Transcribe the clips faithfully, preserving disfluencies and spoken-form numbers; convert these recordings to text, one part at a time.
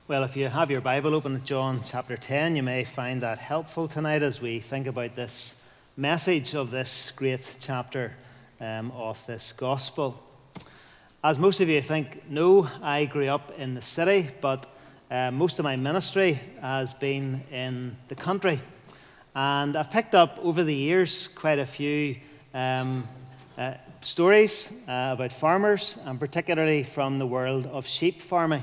Well, if you have your Bible open at John chapter ten, you may find that helpful tonight as we think about this message of this great chapter um, of this gospel. As most of you, I think, know, I grew up in the city, but uh, most of my ministry has been in the country. And I've picked up over the years quite a few um, uh, stories uh, about farmers, and particularly from the world of sheep farming.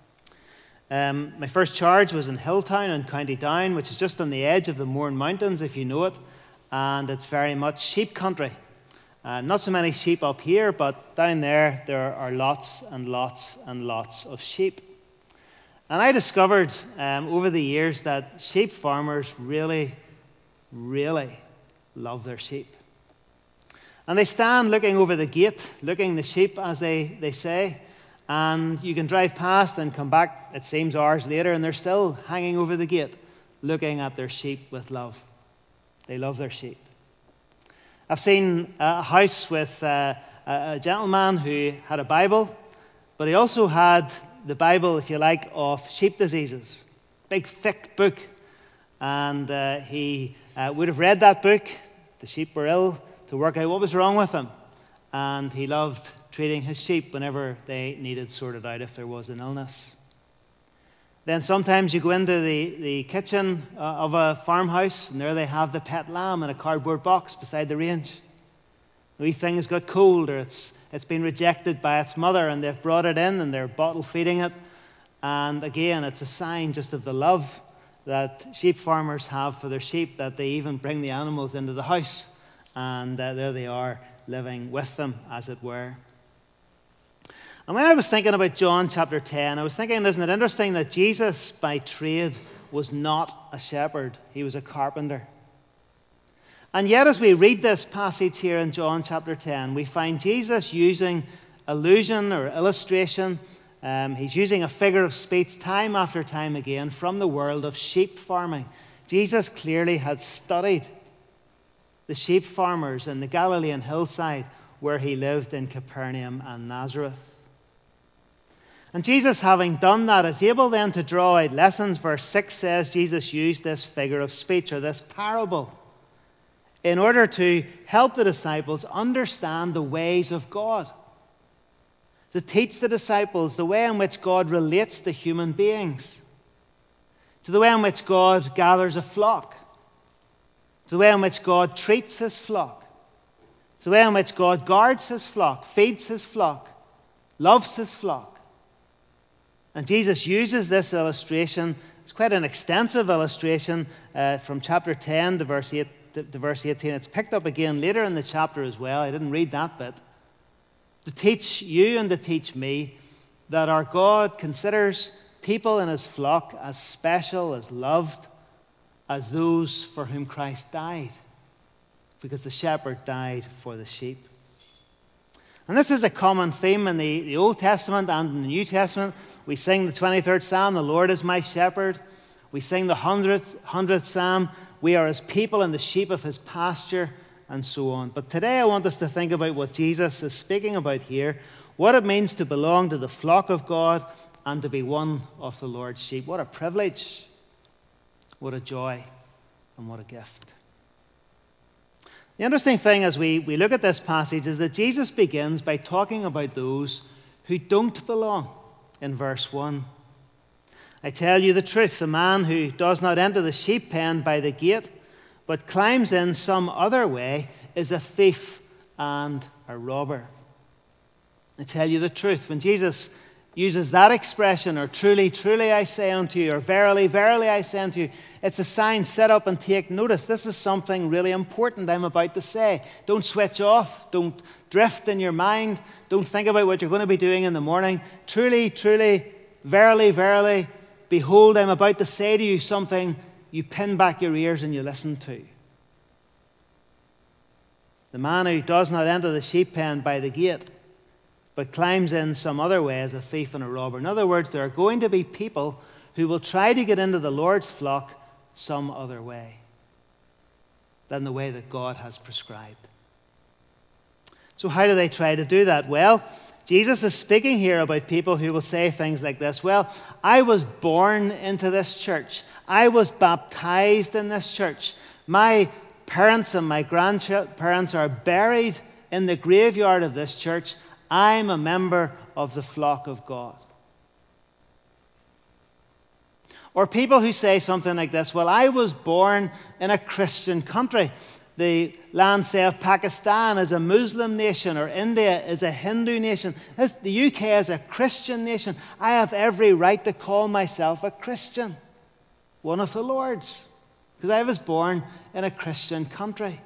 Um, my first charge was in Hilltown in County Down, which is just on the edge of the Mourne Mountains, if you know it, and it's very much sheep country. Uh, not so many sheep up here, but down there, there are lots and lots and lots of sheep. And I discovered um, over the years that sheep farmers really, really love their sheep. And they stand looking over the gate, looking the sheep, as they, they say, and you can drive past and come back, it seems, hours later, and they're still hanging over the gate, looking at their sheep with love. They love their sheep. I've seen a house with uh, a gentleman who had a Bible, but he also had the Bible, if you like, of sheep diseases. Big, thick book. And uh, he uh, would have read that book, the sheep were ill, to work out what was wrong with them. And he loved treating his sheep whenever they needed sorted out if there was an illness. Then sometimes you go into the, the kitchen uh, of a farmhouse, and there they have the pet lamb in a cardboard box beside the range. The wee thing has got cold, or it's, it's been rejected by its mother, and they've brought it in and they're bottle feeding it. And again, it's a sign just of the love that sheep farmers have for their sheep, that they even bring the animals into the house, and uh, there they are living with them, as it were. And when I was thinking about John chapter ten, I was thinking, isn't it interesting that Jesus by trade was not a shepherd, he was a carpenter. And yet as we read this passage here in John chapter ten, we find Jesus using allusion or illustration. Um, he's using a figure of speech time after time again from the world of sheep farming. Jesus clearly had studied the sheep farmers in the Galilean hillside where he lived in Capernaum and Nazareth. And Jesus, having done that, is able then to draw out lessons. Verse six says Jesus used this figure of speech, or this parable, in order to help the disciples understand the ways of God, to teach the disciples the way in which God relates to human beings, to the way in which God gathers a flock, to the way in which God treats his flock, to the way in which God guards his flock, feeds his flock, loves his flock. And Jesus uses this illustration. It's quite an extensive illustration uh, from chapter ten to verse eight to, to verse eighteen. It's picked up again later in the chapter as well. I didn't read that bit. To teach you and to teach me that our God considers people in his flock as special, as loved, as those for whom Christ died, because the shepherd died for the sheep. And this is a common theme in the, the Old Testament and in the New Testament. We sing the twenty-third Psalm, the Lord is my shepherd. We sing the hundredth, hundredth Psalm, we are his people and the sheep of his pasture, and so on. But today I want us to think about what Jesus is speaking about here, what it means to belong to the flock of God and to be one of the Lord's sheep. What a privilege, what a joy, and what a gift. The interesting thing as we, we look at this passage is that Jesus begins by talking about those who don't belong in verse one. I tell you the truth, the man who does not enter the sheep pen by the gate, but climbs in some other way, is a thief and a robber. I tell you the truth. When Jesus uses that expression, or truly, truly I say unto you, or verily, verily I say unto you, it's a sign, sit up and take notice. This is something really important I'm about to say. Don't switch off. Don't drift in your mind. Don't think about what you're going to be doing in the morning. Truly, truly, verily, verily, behold, I'm about to say to you something you pin back your ears and you listen to. The man who does not enter the sheep pen by the gate, but climbs in some other way as a thief and a robber. In other words, there are going to be people who will try to get into the Lord's flock some other way than the way that God has prescribed. So how do they try to do that? Well, Jesus is speaking here about people who will say things like this. Well, I was born into this church. I was baptized in this church. My parents and my grandparents are buried in the graveyard of this church. I'm a member of the flock of God. Or people who say something like this. Well, I was born in a Christian country. The land, say, of Pakistan is a Muslim nation, or India is a Hindu nation. This, the U K is a Christian nation. I have every right to call myself a Christian, one of the Lord's, because I was born in a Christian country.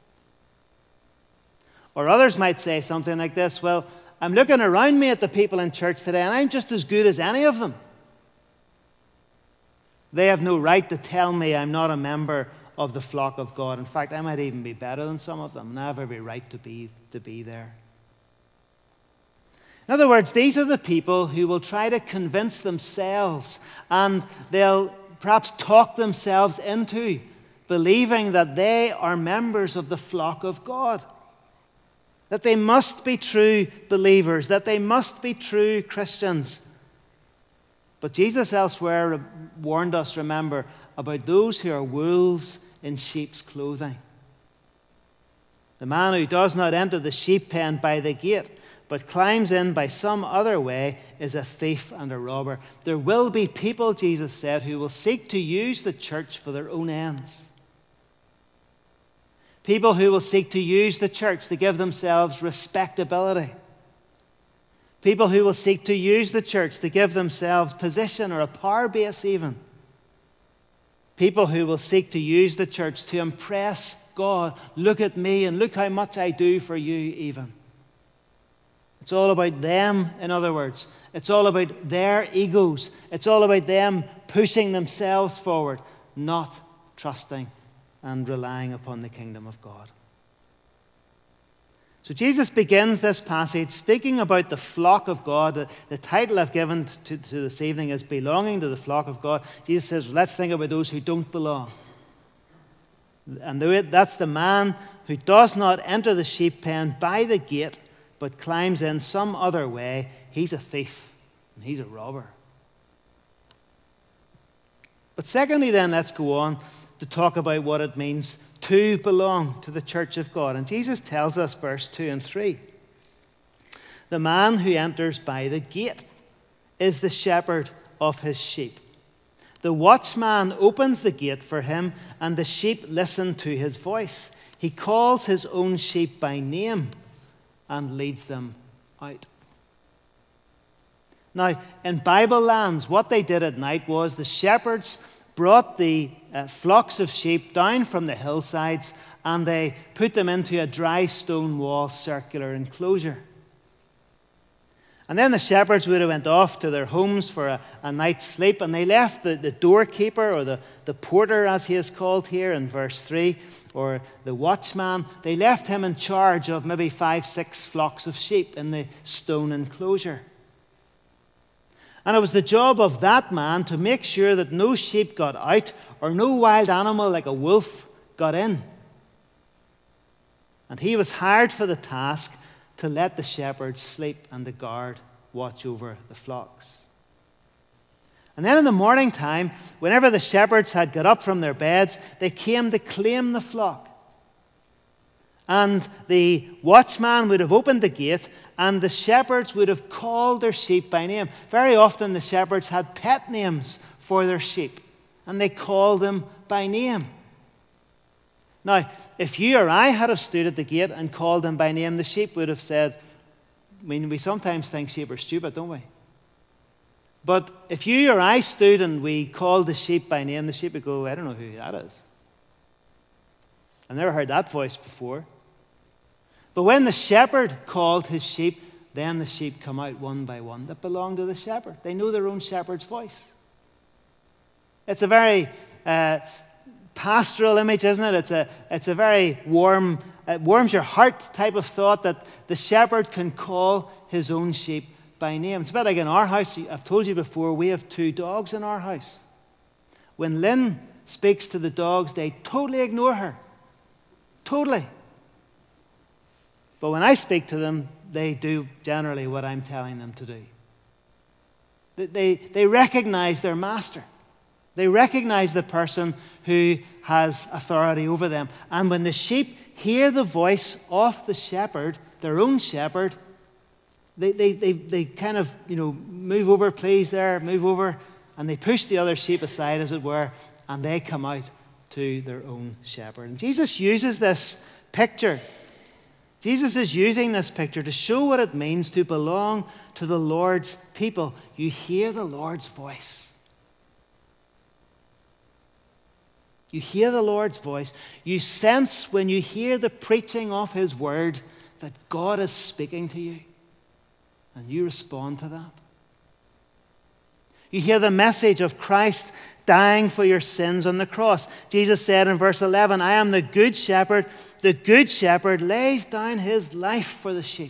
Or others might say something like this. Well, I'm looking around me at the people in church today, and I'm just as good as any of them. They have no right to tell me I'm not a member of the flock of God. In fact, I might even be better than some of them, and I have every right to be, to be there. In other words, these are the people who will try to convince themselves, and they'll perhaps talk themselves into believing that they are members of the flock of God, that they must be true believers, that they must be true Christians. But Jesus elsewhere warned us, remember, about those who are wolves in sheep's clothing. The man who does not enter the sheep pen by the gate, but climbs in by some other way, is a thief and a robber. There will be people, Jesus said, who will seek to use the church for their own ends. People who will seek to use the church to give themselves respectability. People who will seek to use the church to give themselves position or a power base even. People who will seek to use the church to impress God. Look at me and look how much I do for you even. It's all about them, in other words. It's all about their egos. It's all about them pushing themselves forward, not trusting and relying upon the kingdom of God. So Jesus begins this passage speaking about the flock of God. The title I've given to, to this evening is Belonging to the Flock of God. Jesus says, let's think about those who don't belong. And that's the man who does not enter the sheep pen by the gate, but climbs in some other way. He's a thief and he's a robber. But secondly then, let's go on to talk about what it means to belong to the church of God. And Jesus tells us, verse two and three, the man who enters by the gate is the shepherd of his sheep. The watchman opens the gate for him, and the sheep listen to his voice. He calls his own sheep by name and leads them out. Now, in Bible lands, what they did at night was the shepherds brought the uh, flocks of sheep down from the hillsides, and they put them into a dry stone wall circular enclosure. And then the shepherds would have went off to their homes for a, a night's sleep, and they left the, the doorkeeper, or the, the porter as he is called here in verse three, or the watchman, they left him in charge of maybe five, six flocks of sheep in the stone enclosure. And it was the job of that man to make sure that no sheep got out or no wild animal like a wolf got in. And he was hired for the task to let the shepherds sleep and the guard watch over the flocks. And then in the morning time, whenever the shepherds had got up from their beds, they came to claim the flock. And the watchman would have opened the gate, and the shepherds would have called their sheep by name. Very often the shepherds had pet names for their sheep, and they called them by name. Now, if you or I had have stood at the gate and called them by name, the sheep would have said, I mean, we sometimes think sheep are stupid, don't we? But if you or I stood and we called the sheep by name, the sheep would go, I don't know who that is. I've never heard that voice before. But when the shepherd called his sheep, then the sheep come out one by one that belong to the shepherd. They know their own shepherd's voice. It's a very uh, pastoral image, isn't it? It's a, it's a very warm, it warms your heart type of thought that the shepherd can call his own sheep by name. It's a bit like in our house. I've told you before, we have two dogs in our house. When Lynn speaks to the dogs, they totally ignore her. Totally. But when I speak to them, they do generally what I'm telling them to do. They, they, they recognize their master. They recognize the person who has authority over them. And when the sheep hear the voice of the shepherd, their own shepherd, they, they, they, they kind of, you know, move over, please there, move over, and they push the other sheep aside, as it were, and they come out to their own shepherd. And Jesus uses this picture. Jesus is using this picture to show what it means to belong to the Lord's people. You hear the Lord's voice. You hear the Lord's voice. You sense when you hear the preaching of His word that God is speaking to you. And you respond to that. You hear the message of Christ dying for your sins on the cross. Jesus said in verse eleven, I am the good shepherd. The good shepherd lays down his life for the sheep.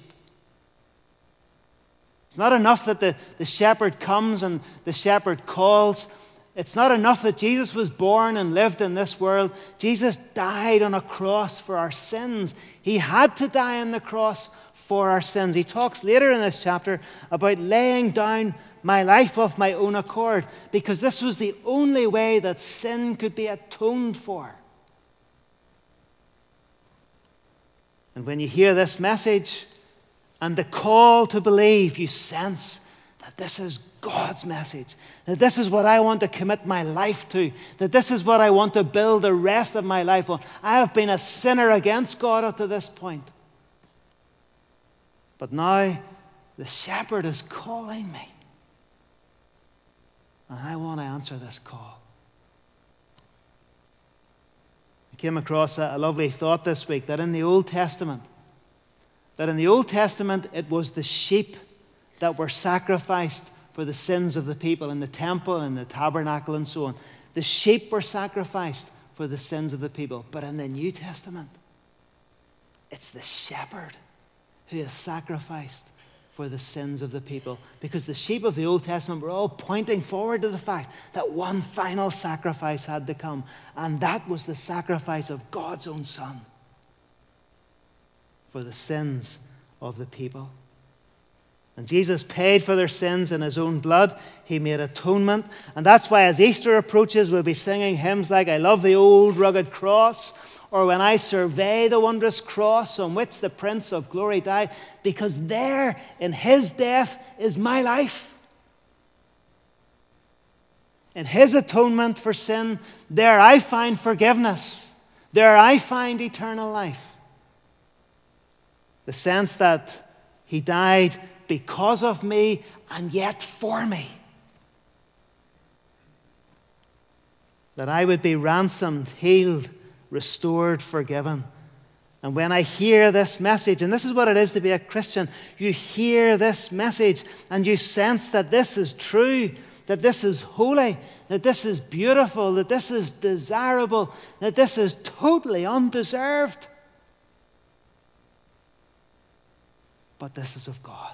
It's not enough that the, the shepherd comes and the shepherd calls. It's not enough that Jesus was born and lived in this world. Jesus died on a cross for our sins. He had to die on the cross for our sins. He talks later in this chapter about laying down my life of my own accord, because this was the only way that sin could be atoned for. And when you hear this message and the call to believe, you sense that this is God's message, that this is what I want to commit my life to, that this is what I want to build the rest of my life on. I have been a sinner against God up to this point. But now the shepherd is calling me. And I want to answer this call. I came across a, a lovely thought this week that in the Old Testament, that in the Old Testament it was the sheep that were sacrificed for the sins of the people in the temple and the tabernacle and so on. The sheep were sacrificed for the sins of the people. But in the New Testament, it's the shepherd who is sacrificed for the sins of the people. Because the sheep of the Old Testament were all pointing forward to the fact that one final sacrifice had to come. And that was the sacrifice of God's own Son for the sins of the people. And Jesus paid for their sins in His own blood. He made atonement. And that's why as Easter approaches, we'll be singing hymns like, I love the old rugged cross, or when I survey the wondrous cross on which the Prince of Glory died, because there in His death is my life. In His atonement for sin, there I find forgiveness. There I find eternal life. The sense that He died because of me and yet for me. That I would be ransomed, healed, restored, forgiven. And when I hear this message, and this is what it is to be a Christian, you hear this message and you sense that this is true, that this is holy, that this is beautiful, that this is desirable, that this is totally undeserved. But this is of God.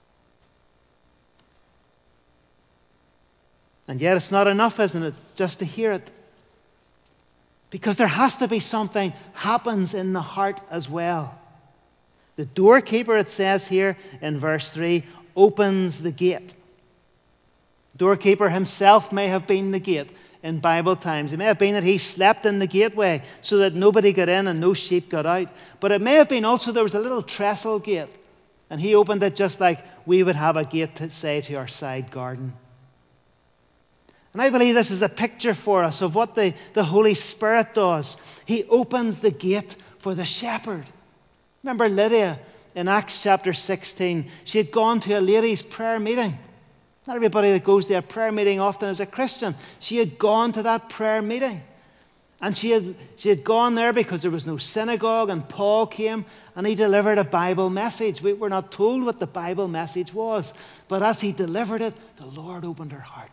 And yet it's not enough, isn't it, just to hear it? Because there has to be something happens in the heart as well. The doorkeeper, it says here in verse three, opens the gate. Doorkeeper himself may have been the gate in Bible times. It may have been that he slept in the gateway so that nobody got in and no sheep got out. But it may have been also there was a little trestle gate, and he opened it just like we would have a gate, to say, to our side garden. And I believe this is a picture for us of what the, the Holy Spirit does. He opens the gate for the shepherd. Remember Lydia in Acts chapter sixteen? She had gone to a ladies' prayer meeting. Not everybody that goes to a prayer meeting often is a Christian. She had gone to that prayer meeting. And she had, she had gone there because there was no synagogue, and Paul came and he delivered a Bible message. We were not told what the Bible message was. But as he delivered it, the Lord opened her heart.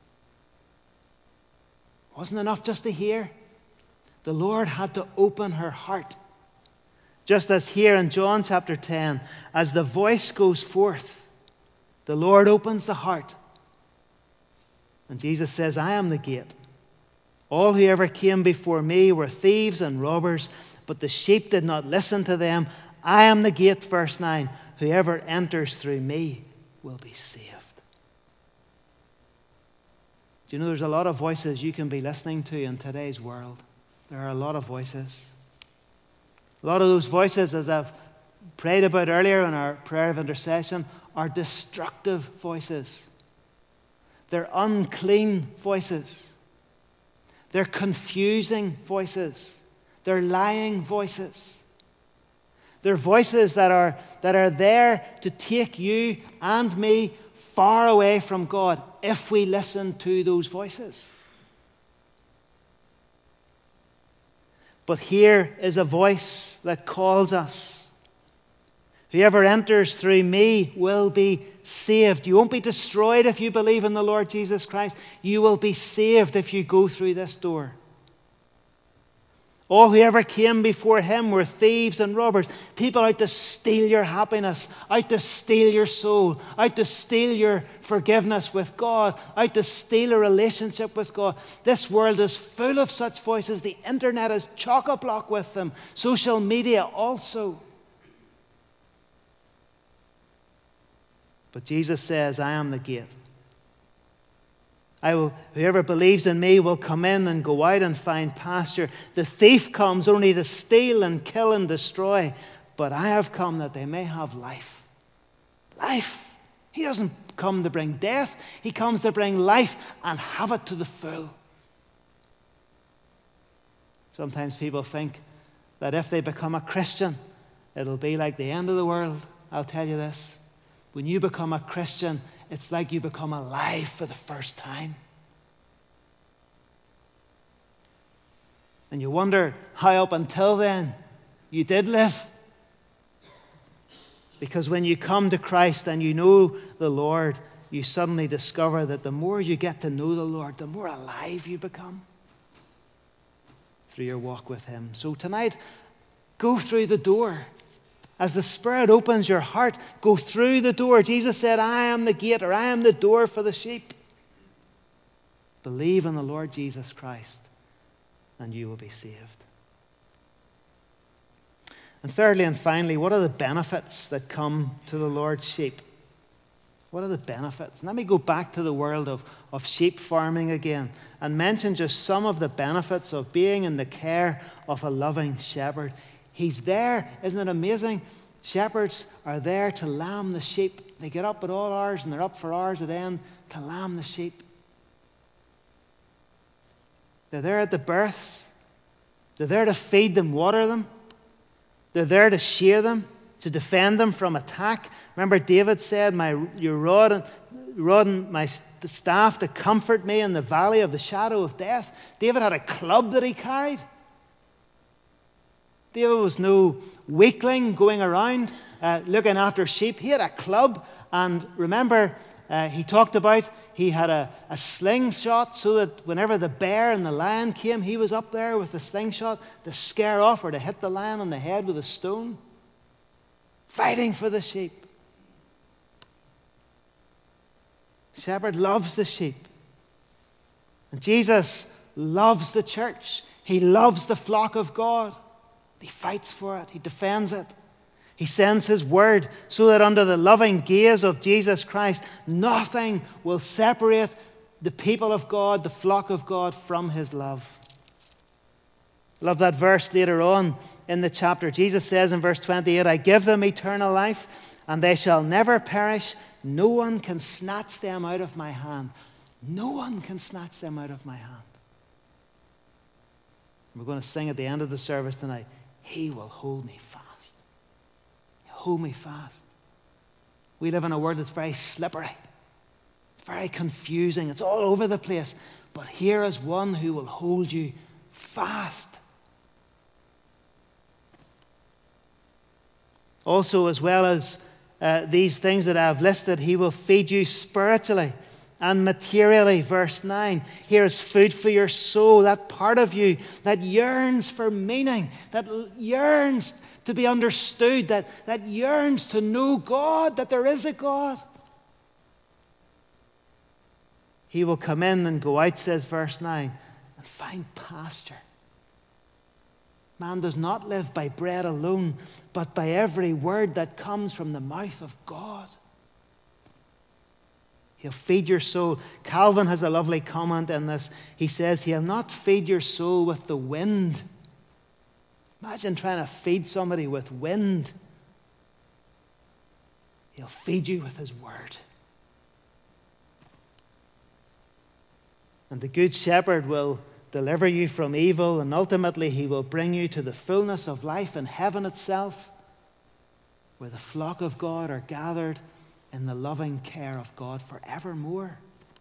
Wasn't enough just to hear. The Lord had to open her heart. Just as here in John chapter ten, as the voice goes forth, the Lord opens the heart. And Jesus says, I am the gate. All who ever came before me were thieves and robbers, but the sheep did not listen to them. I am the gate, verse nine. whoever enters through me will be saved. Do you know there's a lot of voices you can be listening to in today's world? There are a lot of voices. A lot of those voices, as I've prayed about earlier in our prayer of intercession, are destructive voices. They're unclean voices. They're confusing voices. They're lying voices. They're voices that are, that are there to take you and me far away from God if we listen to those voices. But here is a voice that calls us. Whoever enters through me will be saved. You won't be destroyed if you believe in the Lord Jesus Christ. You will be saved if you go through this door. All who ever came before him were thieves and robbers. People out to steal your happiness, out to steal your soul, out to steal your forgiveness with God, out to steal a relationship with God. This world is full of such voices. The internet is chock-a-block with them. Social media also. But Jesus says, I am the gate. I will, whoever believes in me will come in and go out and find pasture. The thief comes only to steal and kill and destroy, but I have come that they may have life. Life. He doesn't come to bring death. He comes to bring life and have it to the full. Sometimes people think that if they become a Christian, it'll be like the end of the world. I'll tell you this. When you become a Christian, it's like you become alive for the first time. And you wonder how up until then you did live. Because when you come to Christ and you know the Lord, you suddenly discover that the more you get to know the Lord, the more alive you become through your walk with him. So tonight, go through the door. As the Spirit opens your heart, go through the door. Jesus said, I am the gate, or I am the door for the sheep. Believe in the Lord Jesus Christ, and you will be saved. And thirdly and finally, what are the benefits that come to the Lord's sheep? What are the benefits? Let me go back to the world of, of sheep farming again and mention just some of the benefits of being in the care of a loving shepherd. He's there. Isn't it amazing? Shepherds are there to lamb the sheep. They get up at all hours, and they're up for hours at end to lamb the sheep. They're there at the births. They're there to feed them, water them. They're there to shear them, to defend them from attack. Remember, David said, "My your rod and, rod and my staff to comfort me in the valley of the shadow of death." David had a club that he carried. David was no weakling going around uh, looking after sheep. He had a club, and remember, uh, he talked about he had a, a slingshot so that whenever the bear and the lion came, he was up there with the slingshot to scare off or to hit the lion on the head with a stone, fighting for the sheep. The shepherd loves the sheep. And Jesus loves the church. He loves the flock of God. He fights for it. He defends it. He sends his word so that under the loving gaze of Jesus Christ, nothing will separate the people of God, the flock of God, from his love. I love that verse later on in the chapter. Jesus says in verse twenty-eight, I give them eternal life, and they shall never perish. No one can snatch them out of my hand. No one can snatch them out of my hand. We're going to sing at the end of the service tonight, He will hold me fast. He'll hold me fast. We live in a world that's very slippery. It's very confusing. It's all over the place. But here is one who will hold you fast. Also, as well as uh, these things that I have listed, he will feed you spiritually and materially. Verse nine, here's food for your soul, that part of you that yearns for meaning, that yearns to be understood, that, that yearns to know God, that there is a God. He will come in and go out, says verse nine, and find pasture. Man does not live by bread alone, but by every word that comes from the mouth of God. He'll feed your soul. Calvin has a lovely comment in this. He says, he'll not feed your soul with the wind. Imagine trying to feed somebody with wind. He'll feed you with his word. And the Good Shepherd will deliver you from evil, and ultimately he will bring you to the fullness of life in heaven itself, where the flock of God are gathered in the loving care of God forevermore.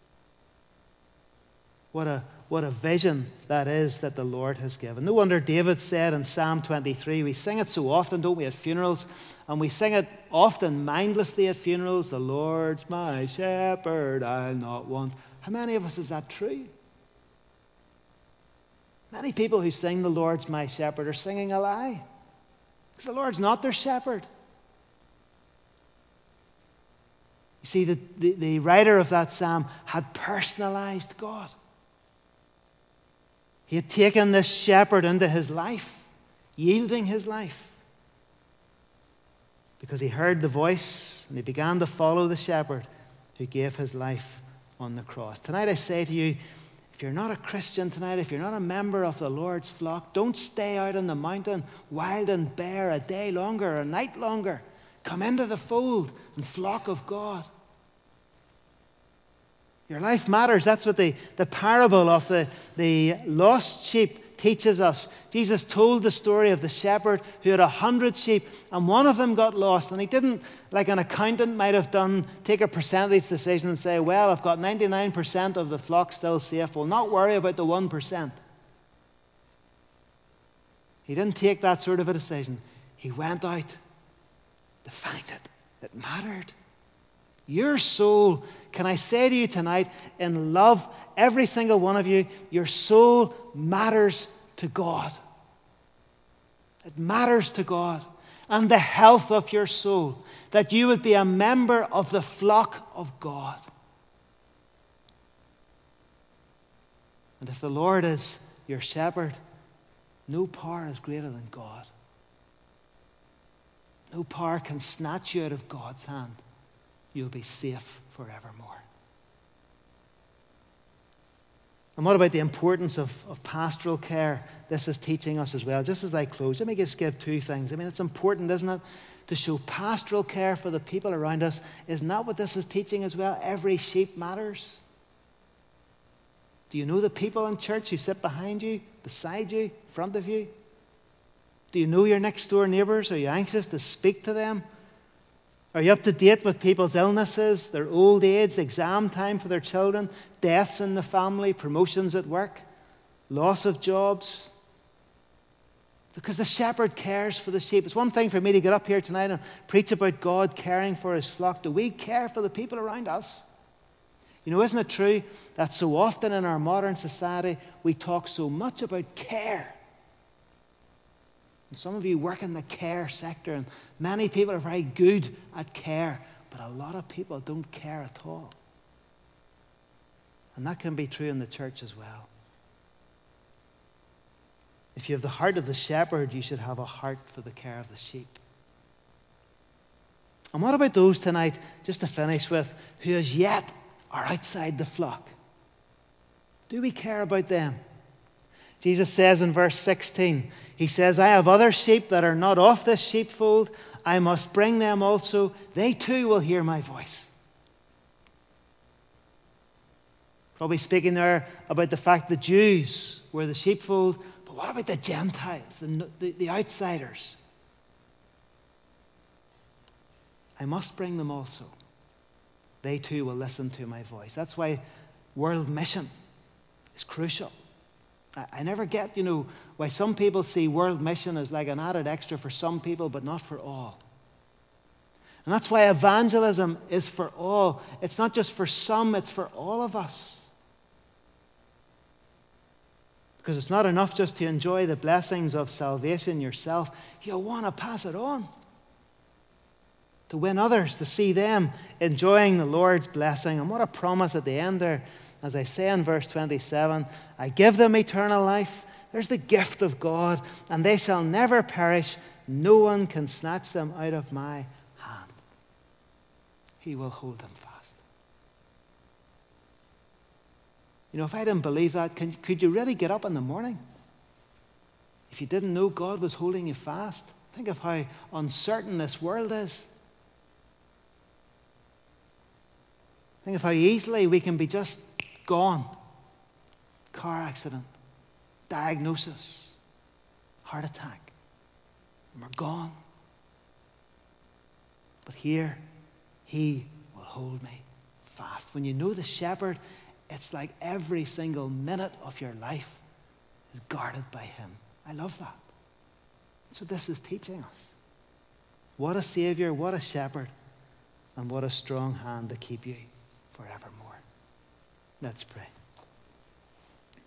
What a, what a vision that is that the Lord has given. No wonder David said in Psalm twenty-three, we sing it so often, don't we, at funerals, and we sing it often mindlessly at funerals, the Lord's my shepherd, I'll not want. How many of us is that true? Many people who sing the Lord's my shepherd are singing a lie, because the Lord's not their shepherd. You see, the, the, the writer of that psalm had personalized God. He had taken this shepherd into his life, yielding his life, because he heard the voice and he began to follow the shepherd who gave his life on the cross. Tonight I say to you, if you're not a Christian tonight, if you're not a member of the Lord's flock, don't stay out on the mountain wild and bare a day longer, a night longer. Come into the fold and flock of God. Your life matters. That's what the, the parable of the, the lost sheep teaches us. Jesus told the story of the shepherd who had a hundred sheep, and one of them got lost. And he didn't, like an accountant might have done, take a percentage decision and say, well, I've got ninety-nine percent of the flock still safe. We'll not worry about the one percent. He didn't take that sort of a decision. He went out to find it. It mattered. Your soul, can I say to you tonight, in love, every single one of you, your soul matters to God. It matters to God. And the health of your soul, that you would be a member of the flock of God. And if the Lord is your shepherd, no power is greater than God. No power can snatch you out of God's hand. You'll be safe forevermore. And what about the importance of, of pastoral care? This is teaching us as well. Just as I close, let me just give two things. I mean, it's important, isn't it, to show pastoral care for the people around us. Isn't that what this is teaching as well? Every sheep matters. Do you know the people in church who sit behind you, beside you, in front of you? Do you know your next door neighbours? Are you anxious to speak to them? Are you up to date with people's illnesses, their old age, exam time for their children, deaths in the family, promotions at work, loss of jobs? Because the shepherd cares for the sheep. It's one thing for me to get up here tonight and preach about God caring for his flock. Do we care for the people around us? You know, isn't it true that so often in our modern society we talk so much about care? And some of you work in the care sector, and many people are very good at care, but a lot of people don't care at all. And that can be true in the church as well. If you have the heart of the shepherd, you should have a heart for the care of the sheep. And what about those tonight, just to finish with, who as yet are outside the flock? Do we care about them? Jesus says in verse sixteen, he says, I have other sheep that are not of this sheepfold. I must bring them also. They too will hear my voice. Probably speaking there about the fact the Jews were the sheepfold, but what about the Gentiles, the, the, the outsiders? I must bring them also. They too will listen to my voice. That's why world mission is crucial. I never get, you know, why some people see world mission as like an added extra for some people, but not for all. And that's why evangelism is for all. It's not just for some, it's for all of us. Because it's not enough just to enjoy the blessings of salvation yourself. You want to pass it on. To win others, to see them enjoying the Lord's blessing. And what a promise at the end there. As I say in verse twenty-seven, I give them eternal life, There's the gift of God, and they shall never perish. No one can snatch them out of my hand. He will hold them fast. You know, if I didn't believe that, can, could you really get up in the morning? If you didn't know God was holding you fast, think of how uncertain this world is. Think of how easily we can be just gone. Car accident, diagnosis, heart attack, and we're gone. But here, he will hold me fast. When you know the shepherd, it's like every single minute of your life is guarded by him. I love that. That's what this is teaching us. What a Savior, what a shepherd, and what a strong hand to keep you forevermore. Let's pray.